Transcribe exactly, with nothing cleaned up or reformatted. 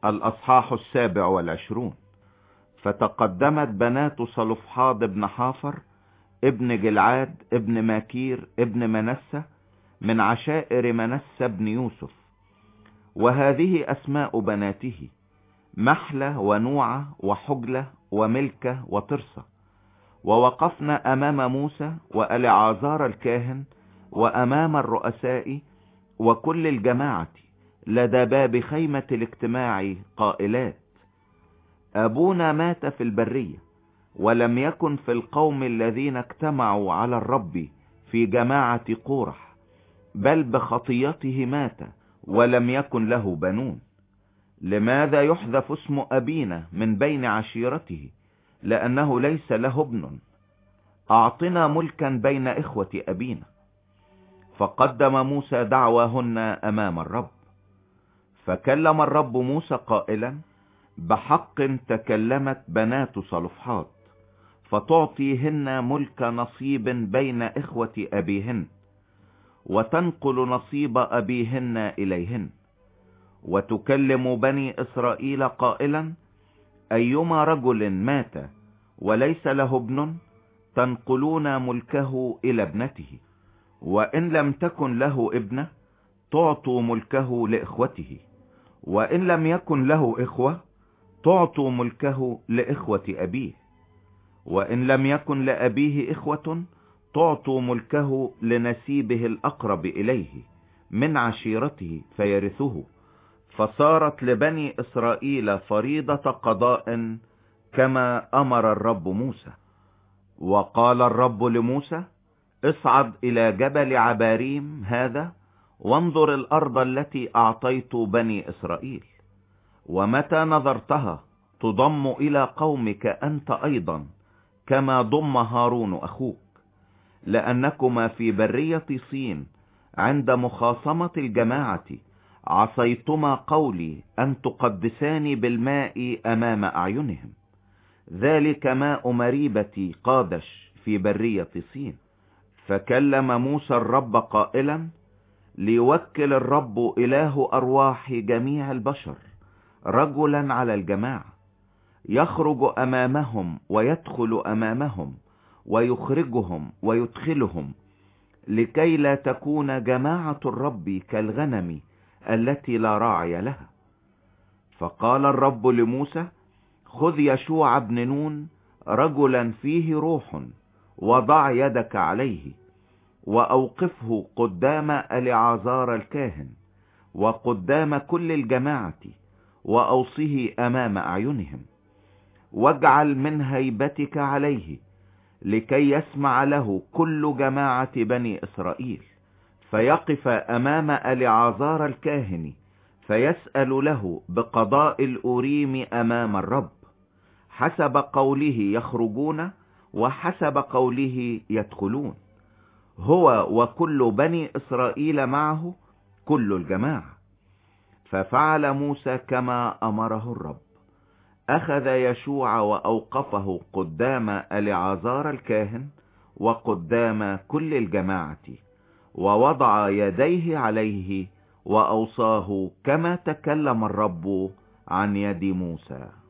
الأصحاح السابع والعشرون. فتقدمت بنات صلفحاد بن حافر ابن جلعاد ابن ماكير ابن منسى من عشائر منسى بن يوسف، وهذه أسماء بناته: محلة ونوعة وحجلة وملكة وترصة. ووقفنا أمام موسى وألعازار الكاهن وأمام الرؤساء وكل الجماعة لدى باب خيمة الاجتماع قائلات: أبونا مات في البرية، ولم يكن في القوم الذين اجتمعوا على الرب في جماعة قورح، بل بخطيته مات ولم يكن له بنون. لماذا يحذف اسم أبينا من بين عشيرته، لأنه ليس له ابن؟ أعطنا ملكا بين إخوة أبينا. فقدم موسى دعواهن أمام الرب. فكلم الرب موسى قائلا: بحق تكلمت بنات صلفحاد، فتعطيهن ملك نصيب بين إخوة أبيهن، وتنقل نصيب أبيهن إليهن. وتكلم بني إسرائيل قائلا: أيما رجل مات وليس له ابن تنقلون ملكه إلى ابنته، وإن لم تكن له ابنة تعطوا ملكه لإخوته، وإن لم يكن له إخوة تعطوا ملكه لإخوة أبيه، وإن لم يكن لأبيه إخوة تعطوا ملكه لنسيبه الأقرب إليه من عشيرته فيرثه. فصارت لبني إسرائيل فريضة قضاء كما أمر الرب موسى. وقال الرب لموسى: اصعد إلى جبل عباريم هذا وانظر الأرض التي أعطيت بني إسرائيل، ومتى نظرتها تضم إلى قومك أنت أيضا كما ضم هارون أخوك، لأنكما في برية صين عند مخاصمة الجماعة عصيتما قولي أن تقدساني بالماء أمام أعينهم. ذلك ماء مريبة قادش في برية صين. فكلم موسى الرب قائلا: ليوكل الرب إله أرواح جميع البشر رجلا على الجماعة، يخرج أمامهم ويدخل أمامهم ويخرجهم ويدخلهم، لكي لا تكون جماعة الرب كالغنم التي لا راعي لها. فقال الرب لموسى: خذ يشوع بن نون رجلا فيه روح، وضع يدك عليه، وأوقفه قدام ألعازار الكاهن وقدام كل الجماعة، وأوصه أمام أعينهم، واجعل من هيبتك عليه، لكي يسمع له كل جماعة بني إسرائيل، فيقف أمام ألعازار الكاهن فيسأل له بقضاء الأوريم أمام الرب، حسب قوله يخرجون وحسب قوله يدخلون، هو وكل بني إسرائيل معه كل الجماعة. ففعل موسى كما أمره الرب. أخذ يشوع وأوقفه قدام ألعازار الكاهن وقدام كل الجماعة، ووضع يديه عليه وأوصاه كما تكلم الرب عن يد موسى.